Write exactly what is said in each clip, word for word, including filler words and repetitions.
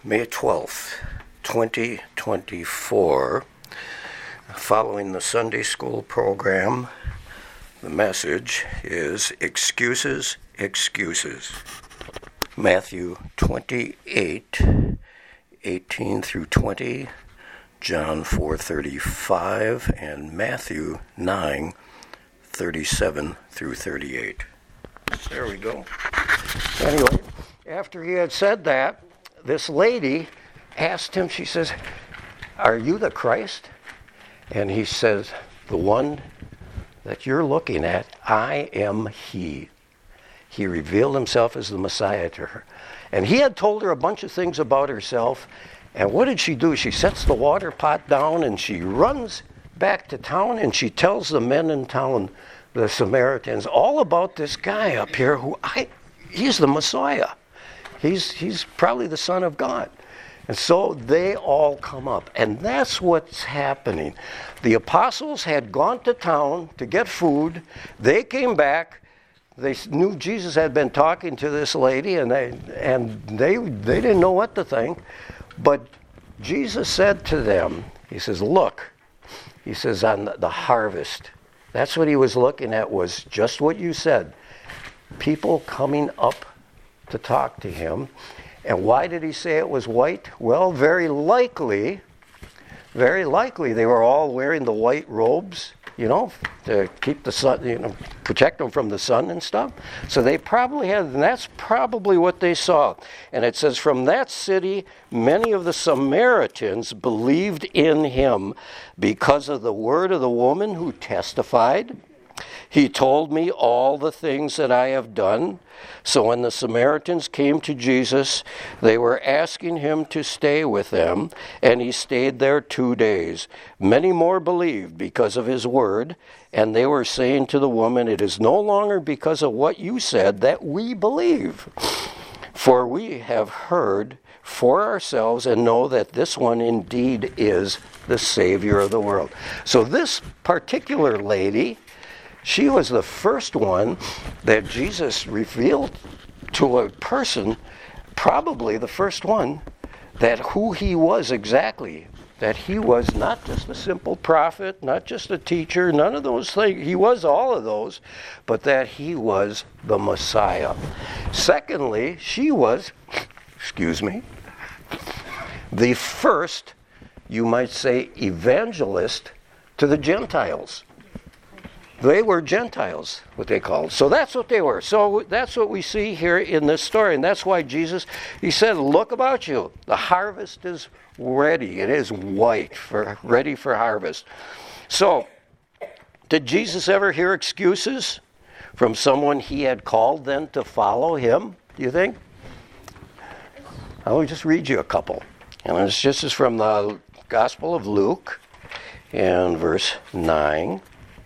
May twelfth, twenty twenty-four. Following the Sunday school program, the message is Excuses, Excuses. Matthew twenty-eight, eighteen through twenty, John four thirty-five, and Matthew nine, thirty-seven through thirty-eight. There we go. Anyway, after he had said that, this lady asked him, she says, "Are you the Christ?" And he says, "The one that you're looking at, I am he." He revealed himself as the Messiah to her. And he had told her a bunch of things about herself. And what did she do? She sets the water pot down and she runs back to town and she tells the men in town, the Samaritans, all about this guy up here who I, he's the Messiah. He's, he's probably the Son of God. And so they all come up. And that's what's happening. The apostles had gone to town to get food. They came back. They knew Jesus had been talking to this lady, and they and they they didn't know what to think. But Jesus said to them, he says, "Look," he says, "on the, the harvest." That's what he was looking at, was just what you said. People coming up to talk to him. And why did he say it was white? Well, very likely, very likely they were all wearing the white robes, you know, to keep the sun, you know, protect them from the sun and stuff. So they probably had, and that's probably what they saw. And it says, from that city, many of the Samaritans believed in him because of the word of the woman who testified. He told me all the things that I have done. So when the Samaritans came to Jesus, they were asking him to stay with them, and he stayed there two days. Many more believed because of his word, and they were saying to the woman, "It is no longer because of what you said that we believe, for we have heard for ourselves and know that this one indeed is the Savior of the world." So this particular lady, she was the first one that Jesus revealed to a person, probably the first one, that who he was exactly. That he was not just a simple prophet, not just a teacher, none of those things. He was all of those, but that he was the Messiah. Secondly, she was, excuse me, the first, you might say, evangelist to the Gentiles. They were Gentiles, what they called. So that's what they were. So that's what we see here in this story. And that's why Jesus, he said, "Look about you. The harvest is ready. It is white, for ready for harvest." So, did Jesus ever hear excuses from someone he had called then to follow him, do you think? I'll just read you a couple. And this just is from the Gospel of Luke, and verse nine.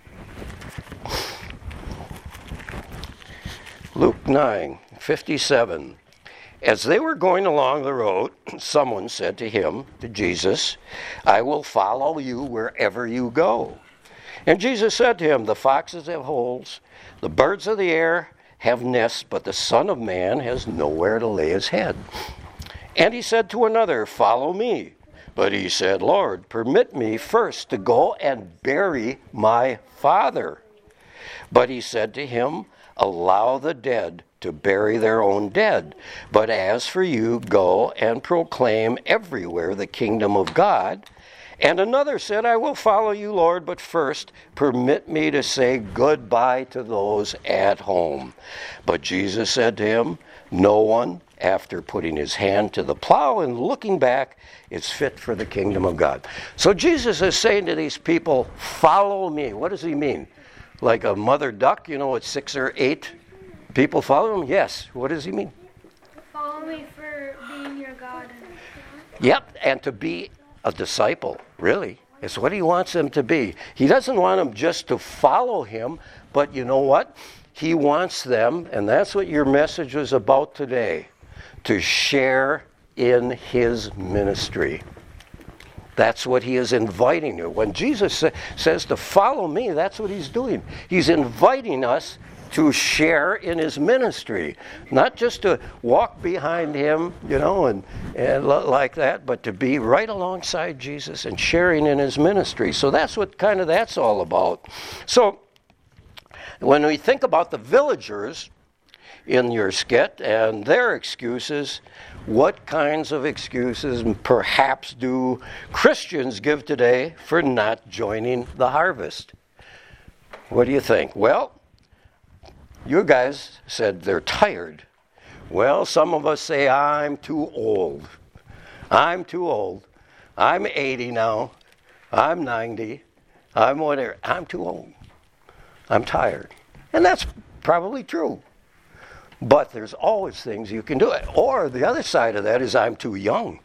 Luke nine, fifty-seven. As they were going along the road, someone said to him, to Jesus, "I will follow you wherever you go." And Jesus said to him, "The foxes have holes, the birds of the air have nests, but the Son of Man has nowhere to lay his head." And he said to another, "Follow me." But he said, "Lord, permit me first to go and bury my father." But he said to him, "Allow the dead to bury their own dead. But as for you, go and proclaim everywhere the kingdom of God." And another said, "I will follow you, Lord, but first permit me to say goodbye to those at home." But Jesus said to him, "No one, after putting his hand to the plow and looking back, is fit for the kingdom of God." So Jesus is saying to these people, "Follow me." What does he mean? Like a mother duck, you know, it's six or eight people follow him? Yes. What does he mean? Follow me for being your God. Yep, and to be a disciple, really. It's what he wants them to be. He doesn't want them just to follow him, but you know what? He wants them, and that's what your message was about today, to share in his ministry. That's what he is inviting you. When Jesus sa- says to follow me, that's what he's doing. He's inviting us to share in his ministry, not just to walk behind him, you know, and, and like that, but to be right alongside Jesus and sharing in his ministry. So that's what kind of that's all about. So when we think about the villagers in your skit and their excuses, what kinds of excuses perhaps do Christians give today for not joining the harvest? What do you think? Well, you guys said they're tired. Well, some of us say, I'm too old. I'm too old. I'm eighty now. I'm ninety. I'm whatever. I'm too old. I'm tired. And that's probably true. But there's always things you can do. Or the other side of that is I'm too young.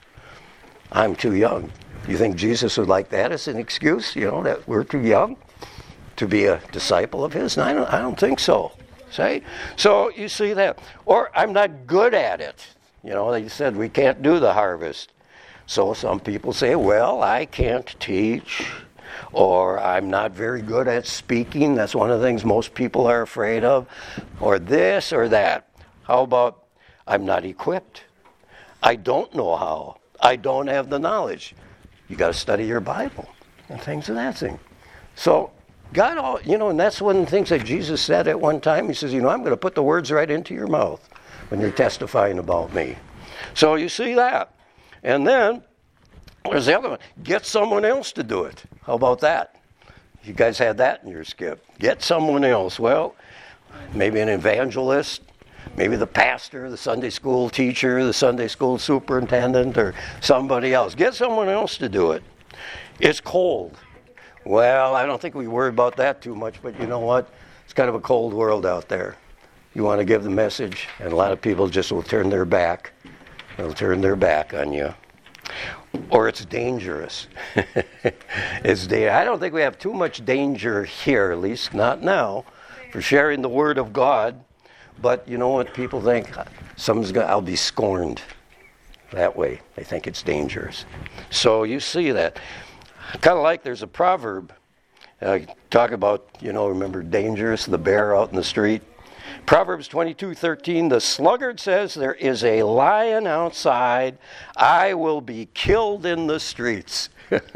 I'm too young. You think Jesus would like that as an excuse, you know, that we're too young to be a disciple of his? And I don't, I don't think so. See? So you see that. Or I'm not good at it. You know, they said we can't do the harvest. So some people say, well, I can't teach. Or I'm not very good at speaking. That's one of the things most people are afraid of. Or this or that. How about I'm not equipped? I don't know how. I don't have the knowledge. You got to study your Bible and things of that thing. So God, all, you know, and that's one of the things that Jesus said at one time. He says, you know, I'm going to put the words right into your mouth when you're testifying about me. So you see that. And then there's the other one. Get someone else to do it. How about that? You guys had that in your skip. Get someone else. Well, maybe an evangelist, maybe the pastor, the Sunday school teacher, the Sunday school superintendent, or somebody else. Get someone else to do it. It's cold. Well, I don't think we worry about that too much, but you know what? It's kind of a cold world out there. You want to give the message, and a lot of people just will turn their back. They'll turn their back on you. Or it's dangerous. It's da- I don't think we have too much danger here, at least not now, for sharing the Word of God. But you know what people think? Someone's gonna, I'll be scorned that way. They think it's dangerous. So you see that. Kind of like there's a proverb. Uh, talk about, you know, remember dangerous, the bear out in the street. Proverbs twenty-two thirteen, the sluggard says, there is a lion outside. I will be killed in the streets.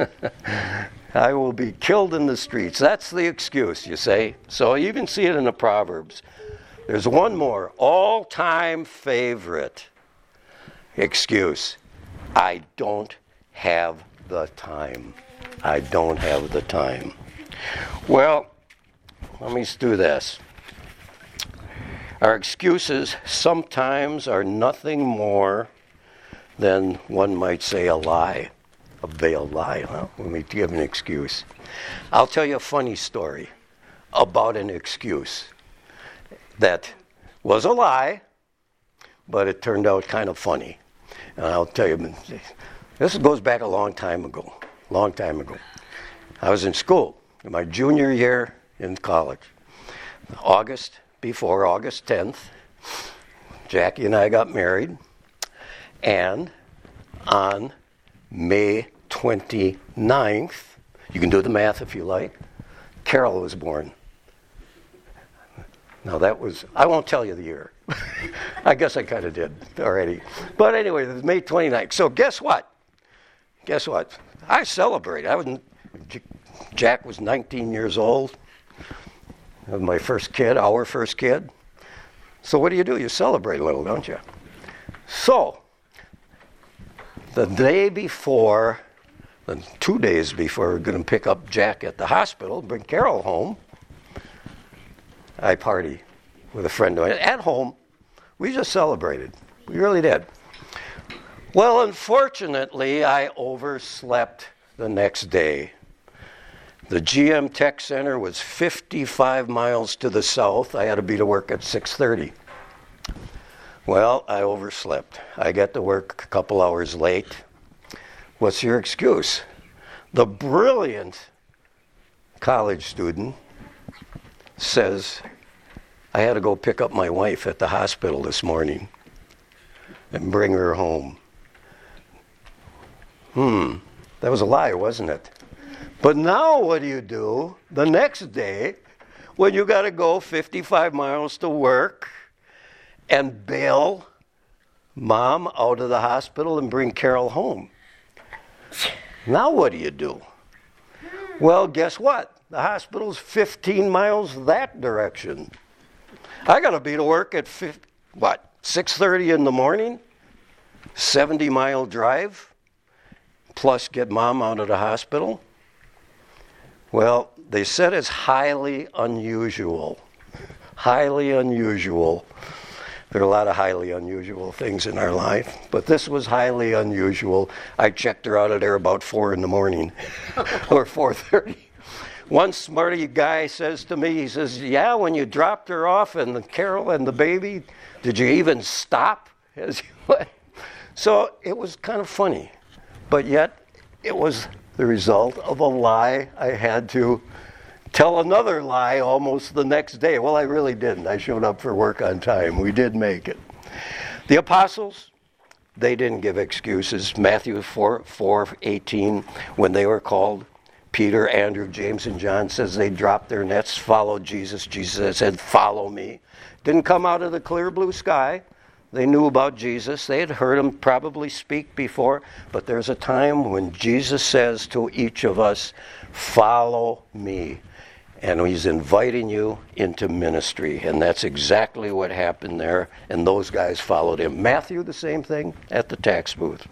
I will be killed in the streets. That's the excuse, you say. So you even see it in the Proverbs. There's one more, all-time favorite excuse. I don't have the time. I don't have the time. Well, let me do this. Our excuses sometimes are nothing more than, one might say, a lie, a veiled lie, huh? When we give an excuse. I'll tell you a funny story about an excuse that was a lie, but it turned out kind of funny. And I'll tell you, this goes back a long time ago, long time ago. I was in school, in my junior year in college, August. Before August tenth, Jackie and I got married, and on May twenty-ninth, you can do the math if you like, Carol was born. Now that was, I won't tell you the year. I guess I kind of did already. But anyway, it was May twenty-ninth. So guess what? Guess what? I celebrated. I was, Jack was nineteen years old. My first kid, our first kid. So what do you do? You celebrate a little, don't you? So, the day before, the two days before we we're going to pick up Jack at the hospital, bring Carol home, I party with a friend of mine. At home, we just celebrated. We really did. Well, unfortunately, I overslept the next day. The G M Tech Center was fifty-five miles to the south. I had to be to work at six thirty. Well, I overslept. I got to work a couple hours late. What's your excuse? The brilliant college student says, I had to go pick up my wife at the hospital this morning and bring her home. Hmm, that was a lie, wasn't it? But now what do you do the next day when you got to go fifty-five miles to work and bail Mom out of the hospital and bring Carol home? Now what do you do? Well, guess what? The hospital's fifteen miles that direction. I got to be to work at, fifty, what, six thirty in the morning? seventy-mile drive? Plus get Mom out of the hospital? Well, they said it's highly unusual. Highly unusual. There are a lot of highly unusual things in our life, but this was highly unusual. I checked her out of there about four in the morning, or four thirty. One smarty guy says to me, he says, yeah, when you dropped her off and the Carol and the baby, did you even stop? As you went? So it was kind of funny, but yet it was the result of a lie I had to tell another lie almost the next day. Well, I really didn't. I showed up for work on time. We did make it. The apostles, they didn't give excuses. Matthew four, four eighteen, when they were called, Peter, Andrew, James, and John says they dropped their nets, followed Jesus. Jesus said, follow me. Didn't come out of the clear blue sky. They knew about Jesus. They had heard him probably speak before. But there's a time when Jesus says to each of us, follow me. And he's inviting you into ministry. And that's exactly what happened there. And those guys followed him. Matthew, the same thing at the tax booth.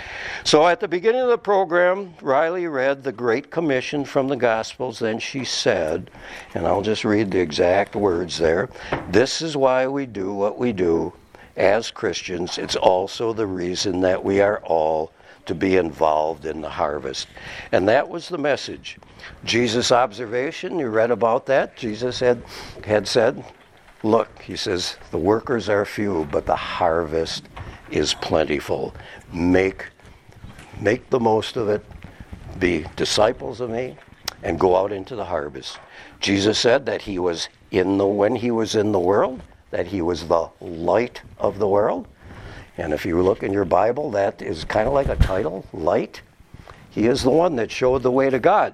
So at the beginning of the program, Riley read the Great Commission from the Gospels. Then she said, and I'll just read the exact words there, this is why we do what we do as Christians. It's also the reason that we are all to be involved in the harvest. And that was the message. Jesus' observation, you read about that. Jesus had, had said, look, he says, the workers are few, but the harvest is plentiful. Make, make the most of it. Be disciples of me and go out into the harvest. Jesus said that he was in the, when he was in the world, that he was the light of the world. And if you look in your Bible, that is kind of like a title, light. He is the one that showed the way to God.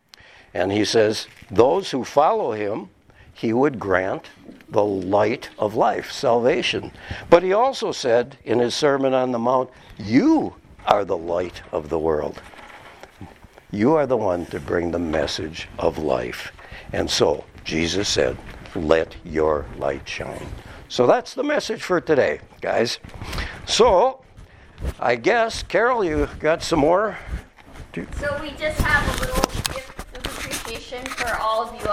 And he says, those who follow him, he would grant the light of life, salvation. But he also said in his Sermon on the Mount, you are the light of the world. You are the one to bring the message of life. And so Jesus said, let your light shine. So that's the message for today, guys. So, I guess, Carol, you got some more? So we just have a little gift of appreciation for all of you